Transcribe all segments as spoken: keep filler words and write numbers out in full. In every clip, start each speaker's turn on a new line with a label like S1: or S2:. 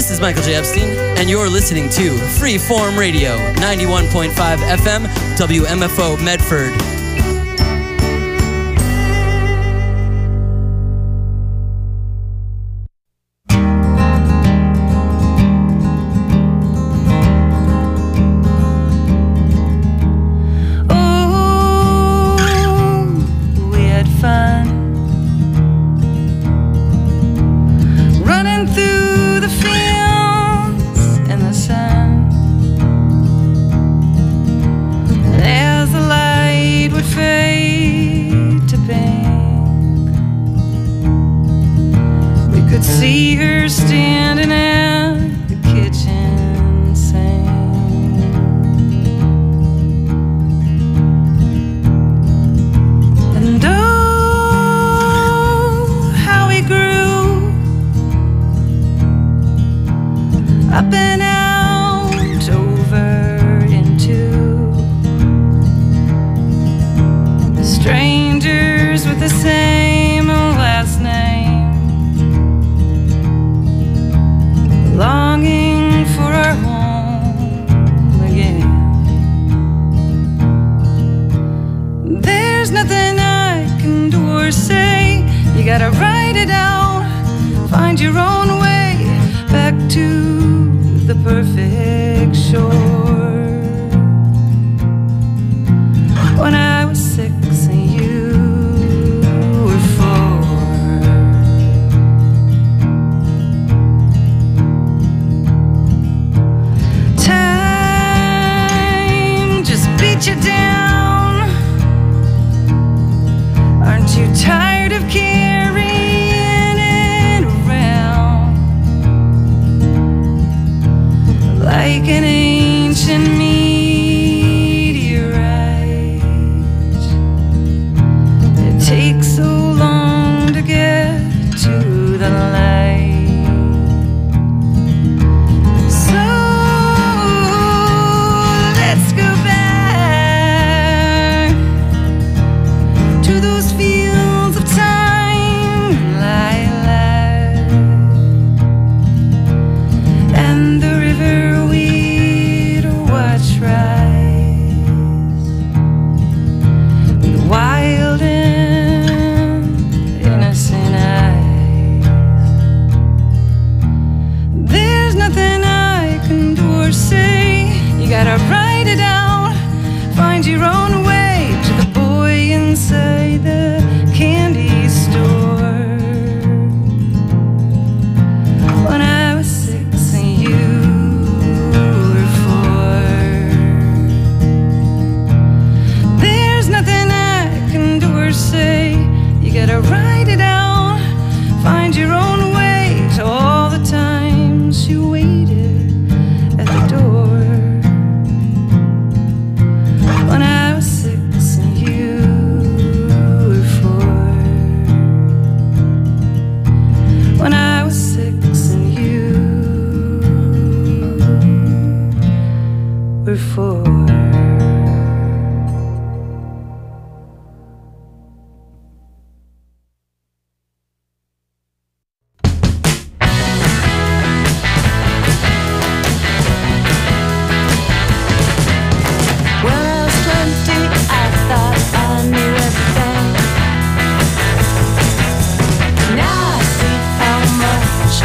S1: This is Michael J. Epstein, and you're listening to Freeform Radio, ninety-one point five F M, W M F O Medford.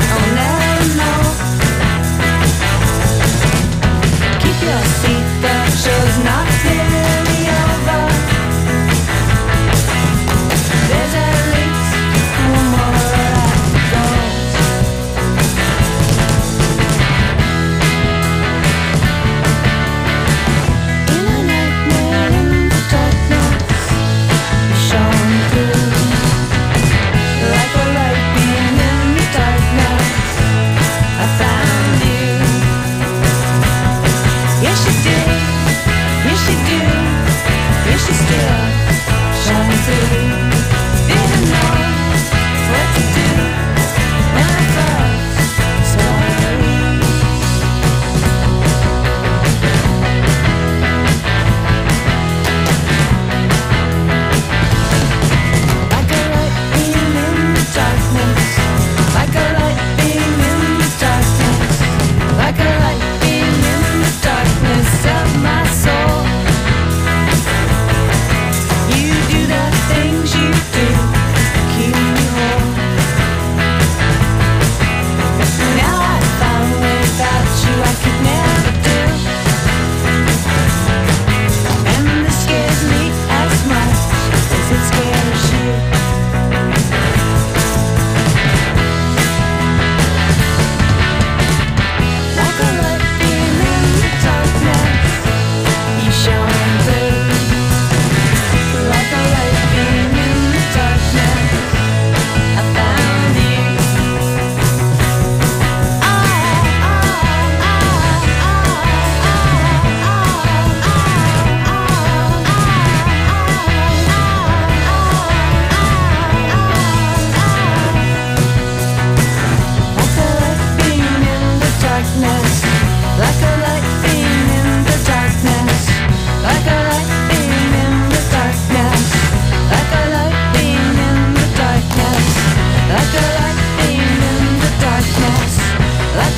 S2: Keep your seatbelt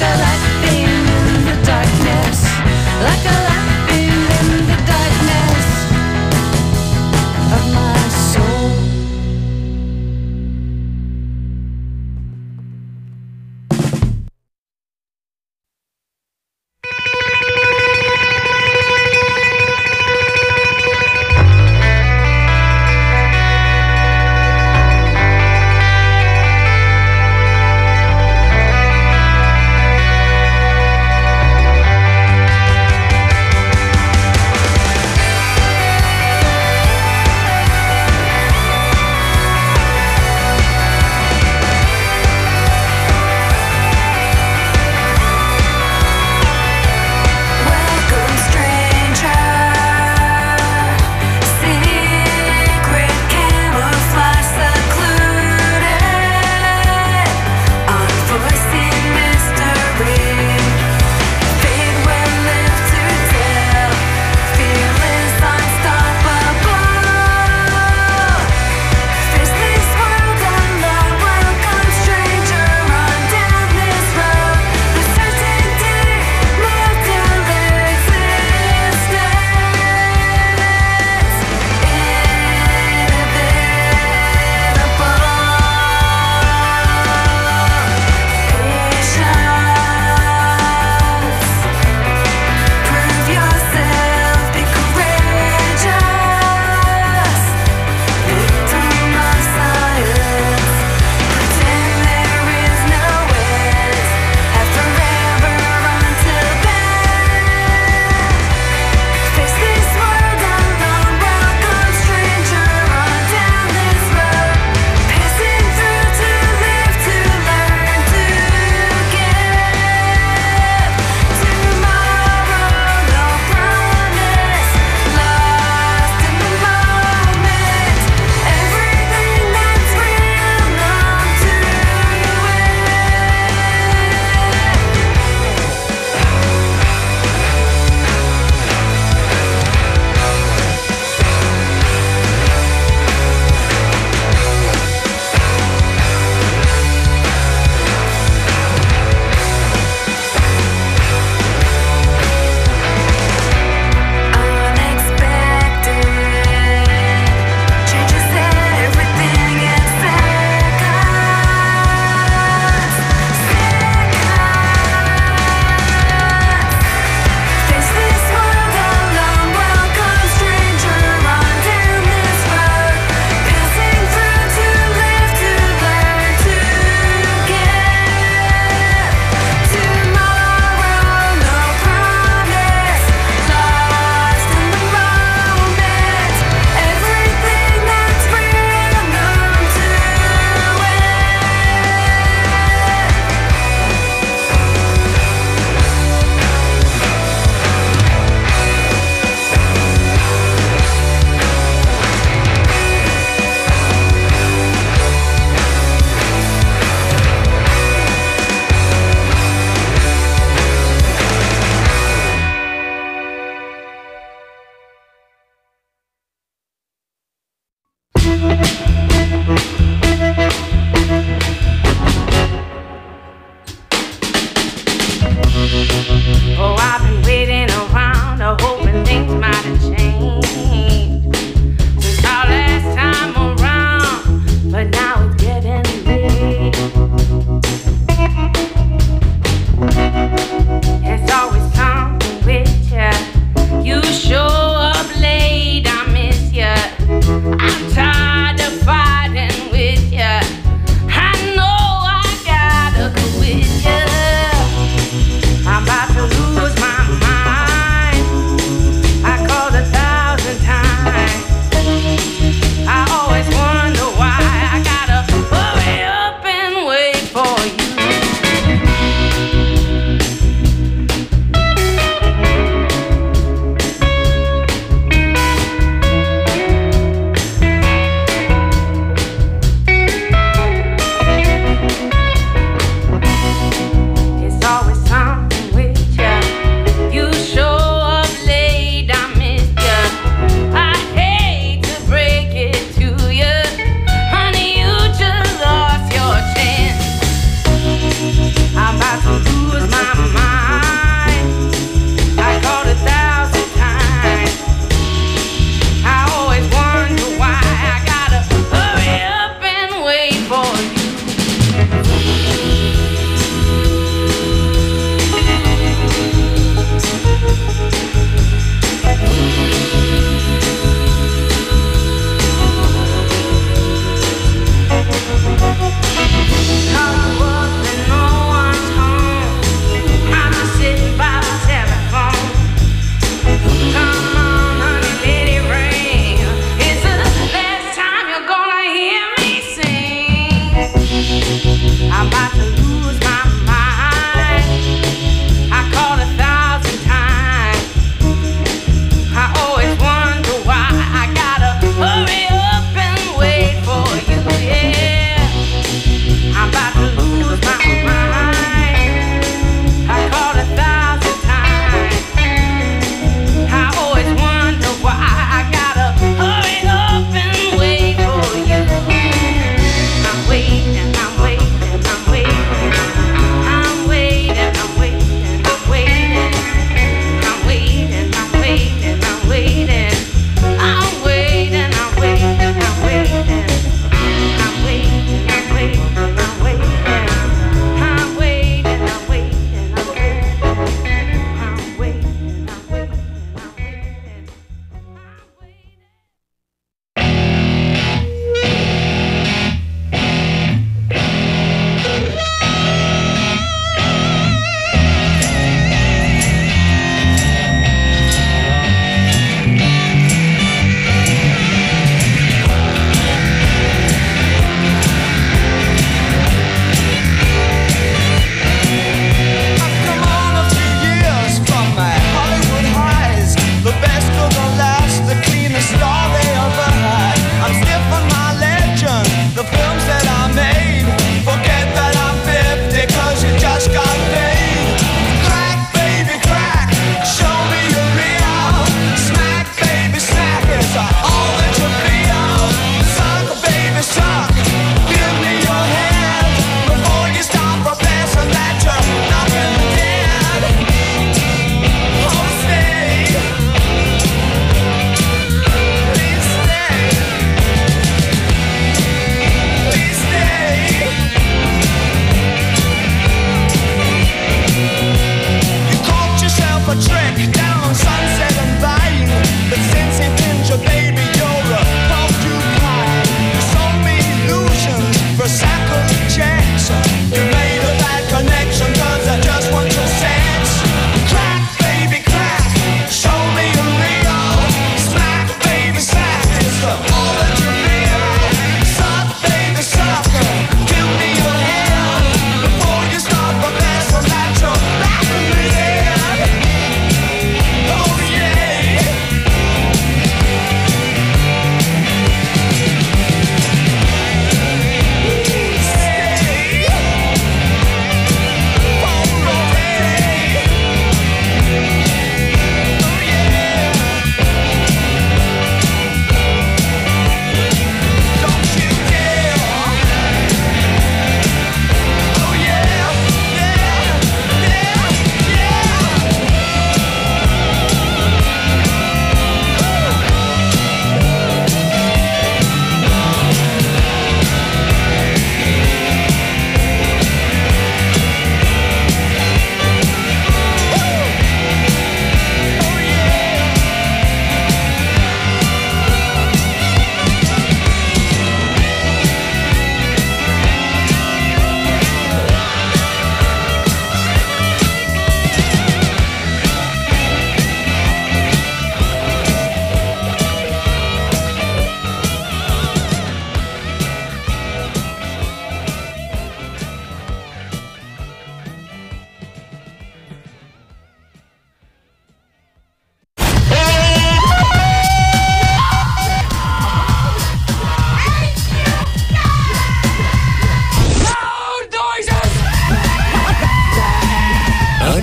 S2: I'm about to lose my mind. I called a thousand times.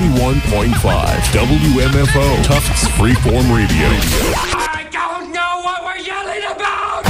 S2: ninety-one point five W M F O, Tufts Freeform Radio.
S3: I don't know what we're yelling about!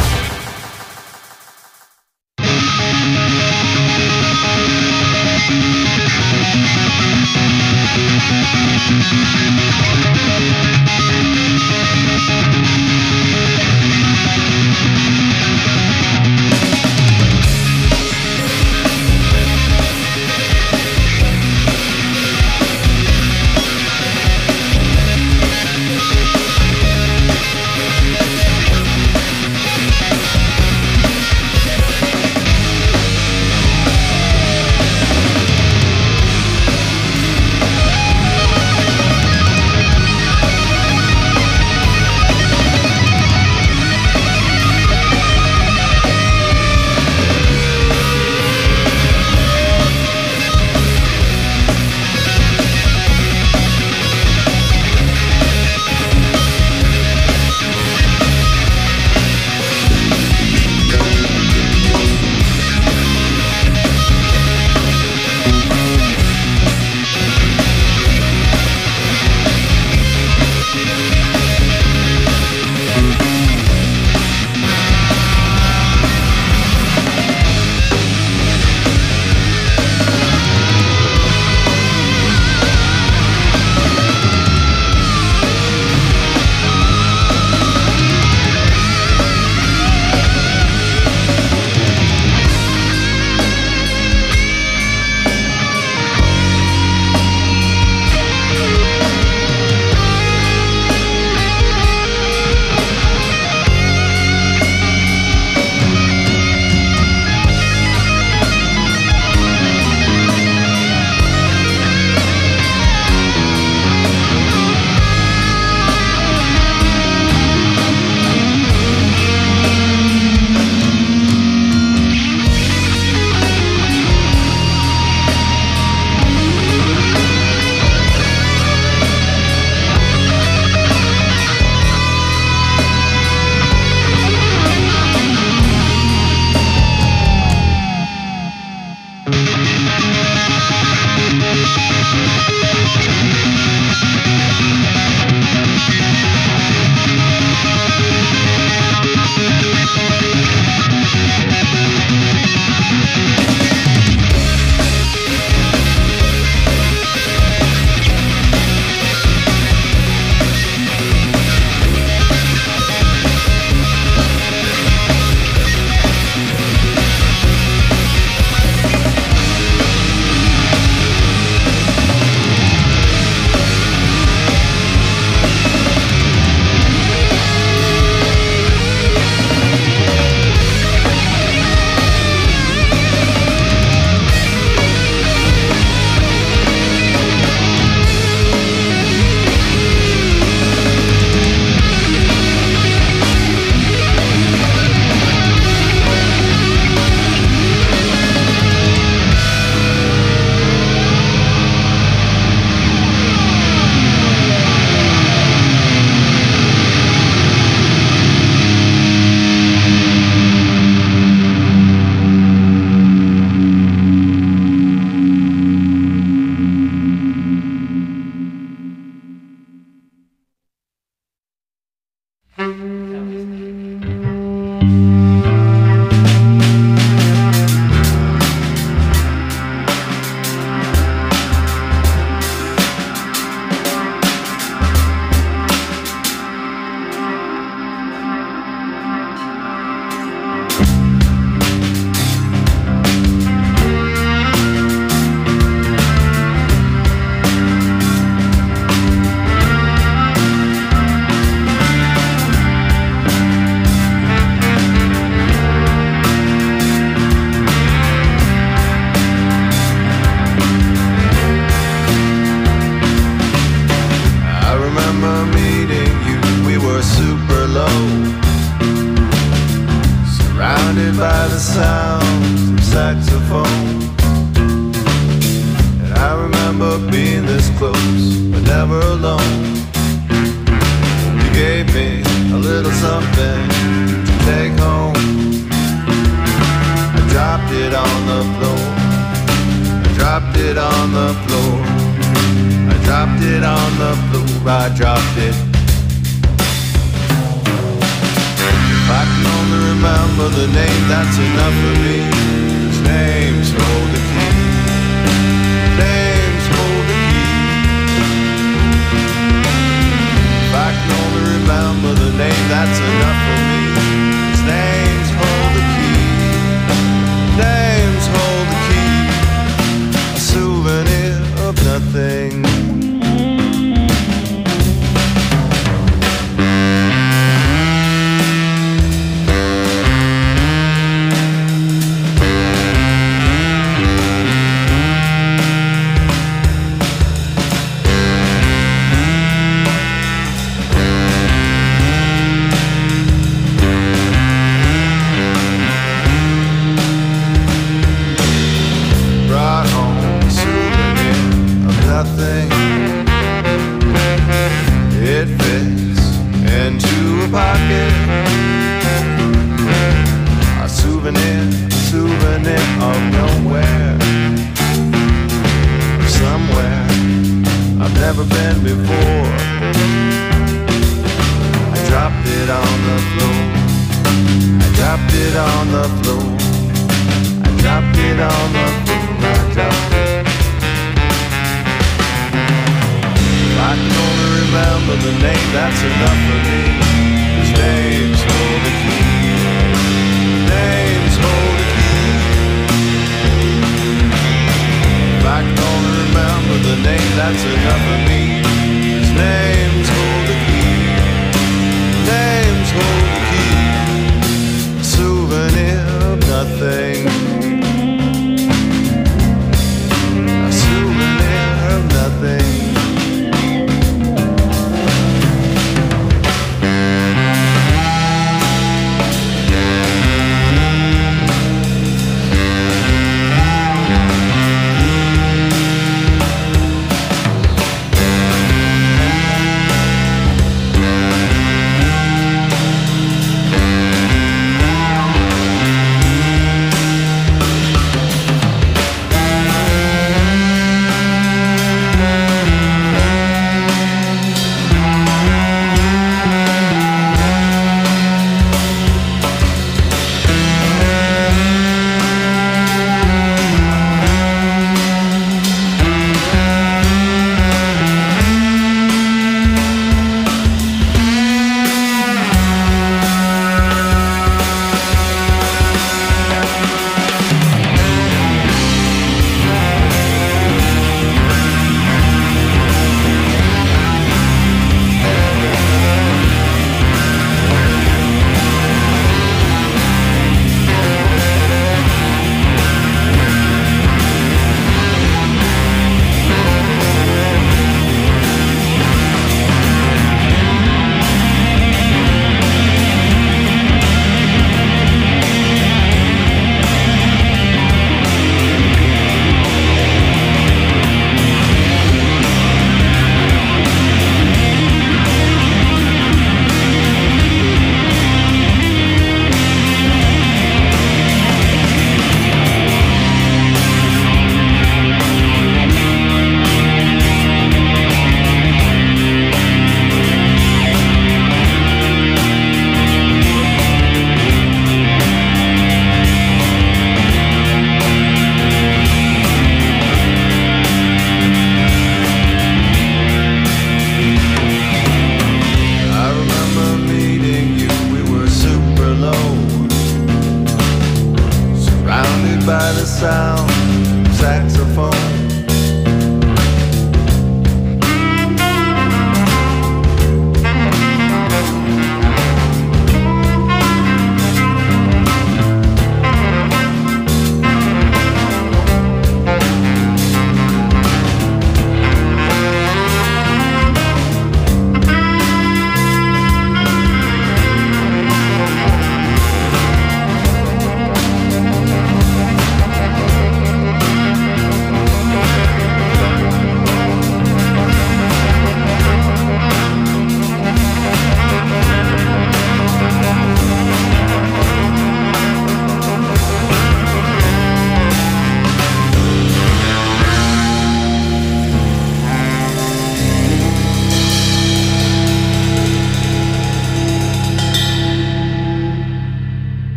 S4: by the sounds of saxophone. And I remember being this close, but never alone. You gave me a little something to take home. I dropped it on the floor. I dropped it on the floor. I on the floor, I dropped it. If I can only remember the name, that's enough for me. His name's hold the key. Name's hold the key. If I can only remember the name, that's enough for me. His name's hold the key. Name's hold the key. A souvenir of nothing. It fits into a pocket. A souvenir, souvenir of nowhere. Somewhere I've never been before. I dropped it on the floor. I dropped it on the floor. I dropped it on the floor. I dropped it. I can only remember the name, that's enough for me. His name's hold the key. Name's hold the key. If I can only remember the name, that's enough for me. His name's hold the key. Name's hold the key. A souvenir of nothing. A souvenir of nothing.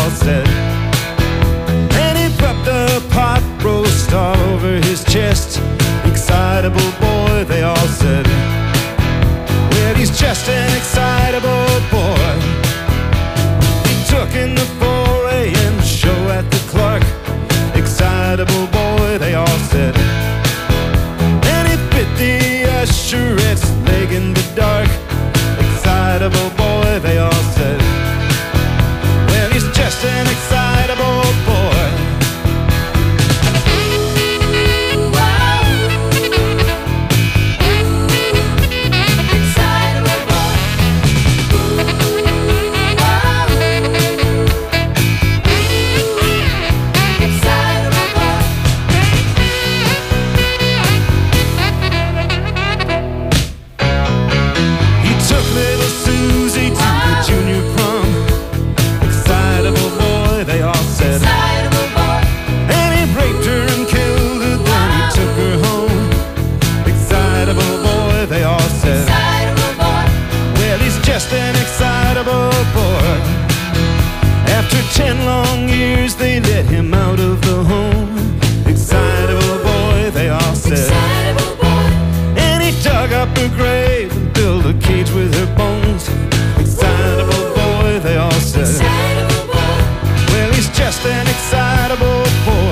S5: all said. And he propped a pot roast all over his chest. Excitable boy, they all said. Well, he's just an excitable boy. He took in the four A M show at the Clark. Excitable boy, they all said. And he bit the usherette's leg in the dark. Excitable boy, they all said. Well, he's just an excitable boy. Ten long years they let him out of the home. Excitable boy, they all said. Excitable boy. And he dug up her grave and built a cage with her bones. Excitable boy, they all said. Excitable boy. Well, he's just an excitable boy.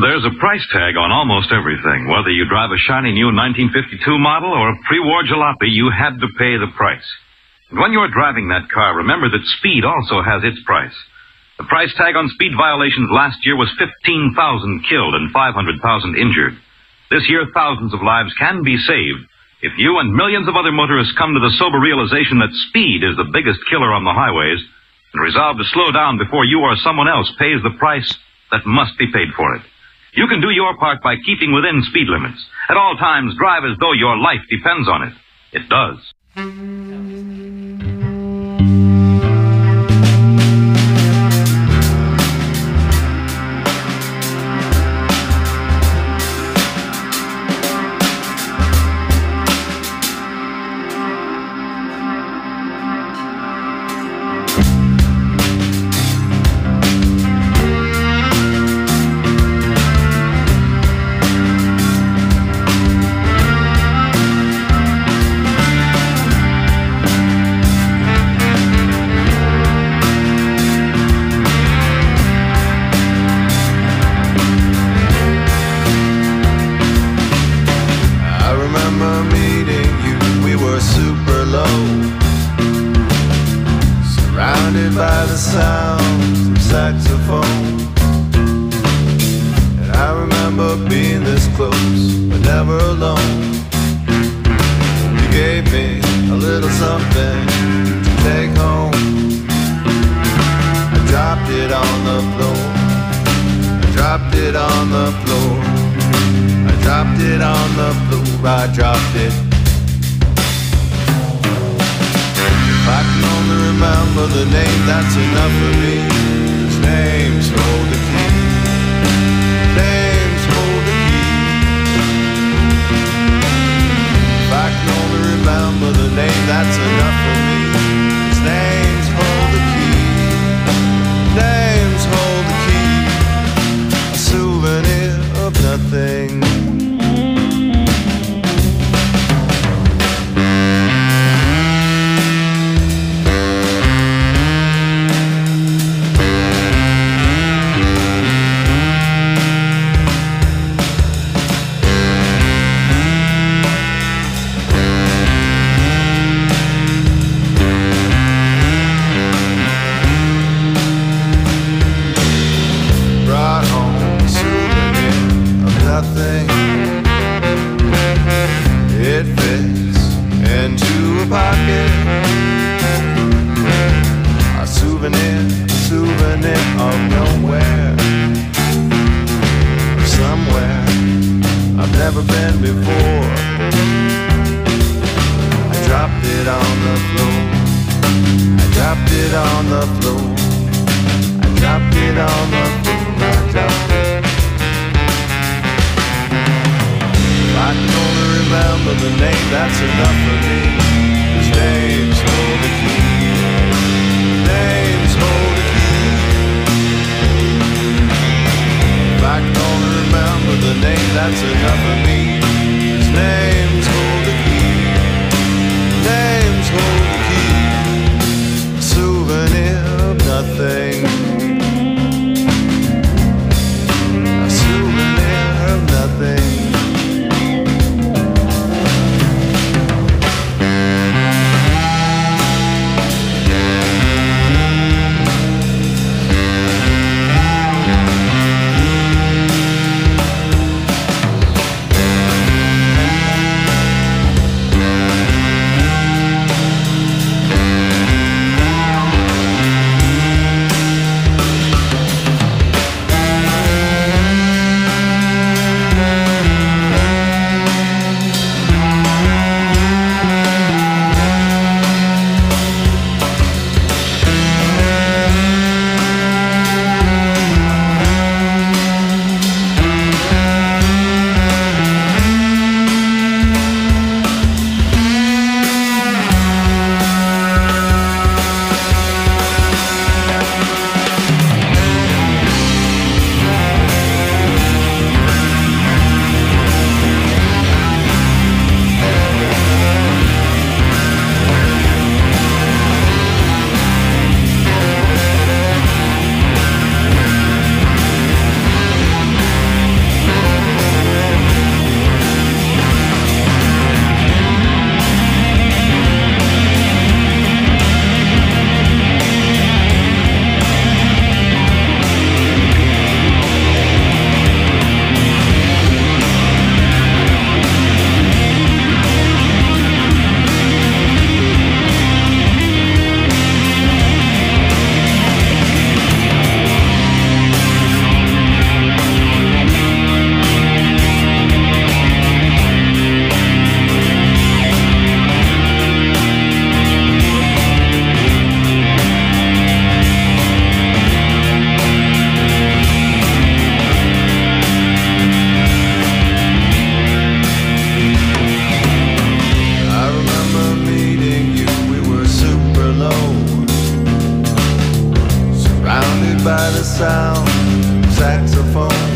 S6: There's a price tag on almost everything. Whether you drive a shiny new nineteen fifty-two model or a pre-war jalopy, you had to pay the price. And when you're driving that car, remember that speed also has its price. The price tag on speed violations last year was fifteen thousand killed and five hundred thousand injured. This year, thousands of lives can be saved if you and millions of other motorists come to the sober realization that speed is the biggest killer on the highways and resolve to slow down before you or someone else pays the price that must be paid for it. You can do your part by keeping within speed limits. At all times, drive as though your life depends on it. It does.
S4: By the sounds of saxophone, and I remember being this close, but never alone. You gave me a little something to take home. I dropped it on the floor. I dropped it on the floor. I dropped it on the floor. I dropped it. I can only remember the name, that's enough for me. His name's Hold the Key. Name's Hold the Key. If I can only remember the name, that's enough for me. His name's Hold the Key. Name's Hold the Key. A souvenir of nothing. It fits into a pocket. A souvenir, souvenir of nowhere, somewhere I've never been before. I dropped it on the floor. I dropped it on the floor. I dropped it on the floor. I dropped it. I can only remember the name, that's enough for me. His name's Hold the Key. Name's Hold the Key. If I can only remember the name, that's enough for me. His name's Hold the Key. Name's Hold the Key. A souvenir of nothing. A souvenir of nothing. the sound of saxophone.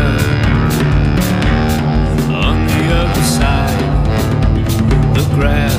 S5: Grass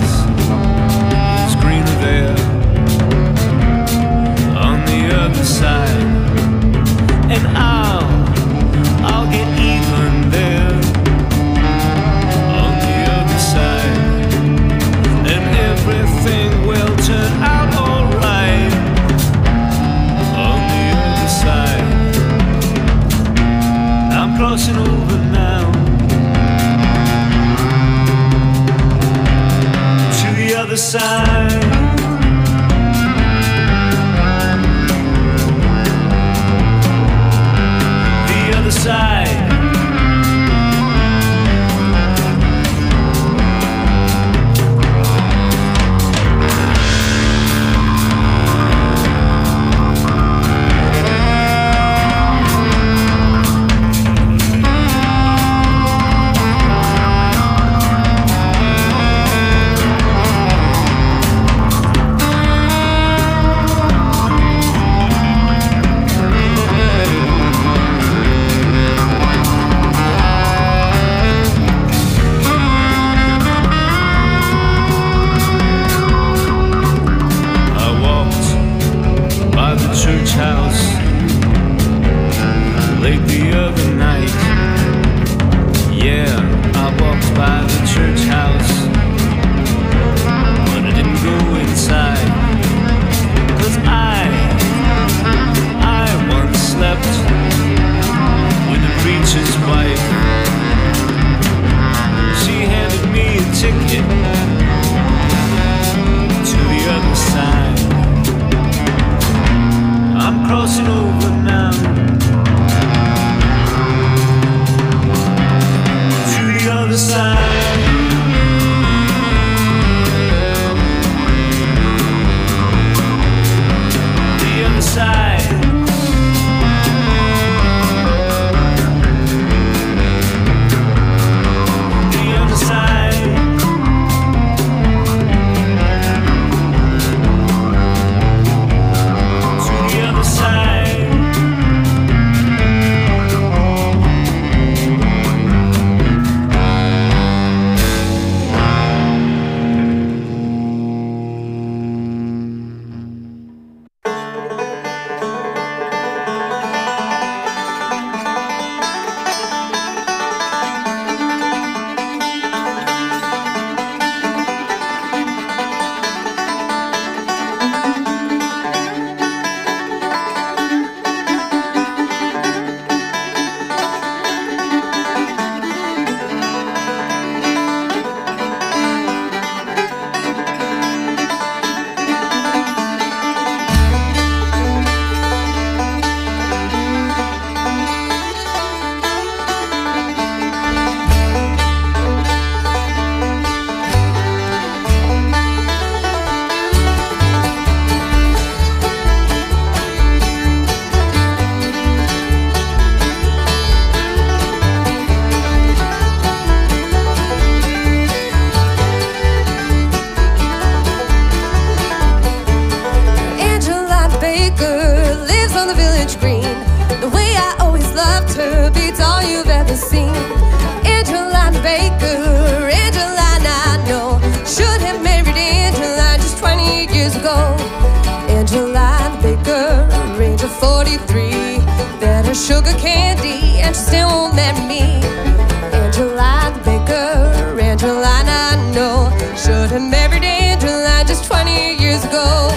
S7: ago. Angeline Baker, Ranger forty-three, fed her sugar candy and she still won't marry me. Angeline Baker, Angeline I know, should have married Angeline just twenty years ago.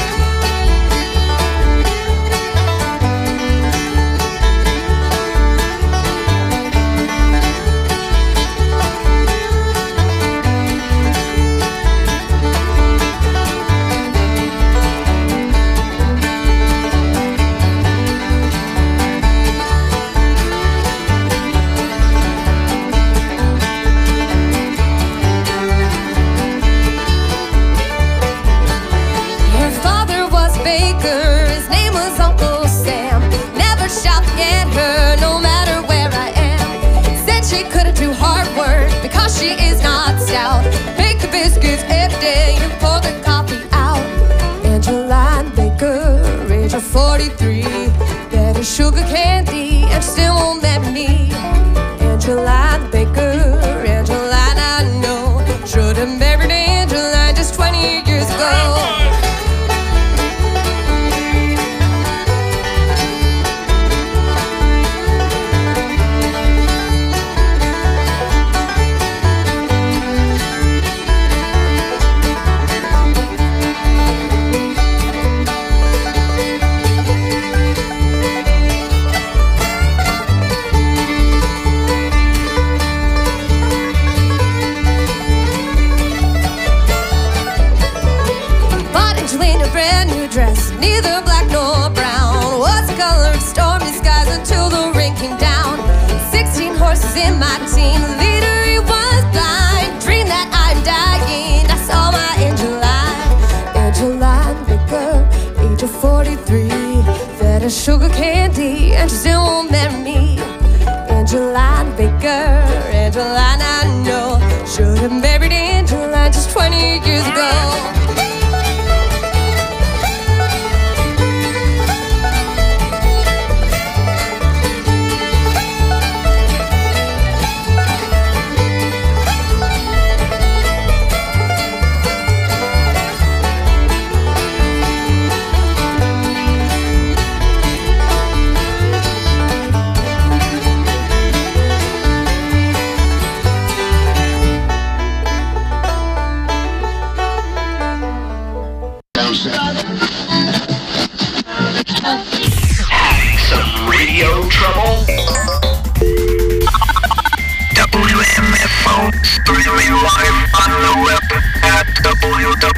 S7: Because she is not stout. Bake the biscuits every day and pour the coffee out. Angeline Baker, Ranger forty-three, fed her sugar candy and she still won't marry me. Angeline Baker, Angeline I know, should have married Angeline just twenty years ago. Neither black nor brown was the color of stormy skies until the rain came down. Sixteen horses in my team, the leader he was blind. Dreamed that I'm dying, I saw my Angeline. Angeline Baker, age of forty-three, fed her sugar candy and she still won't marry me. Angeline Baker, Angeline I know, should have married Angeline just twenty years ago.
S8: Having some radio trouble? W M F O, streaming live on the web at w w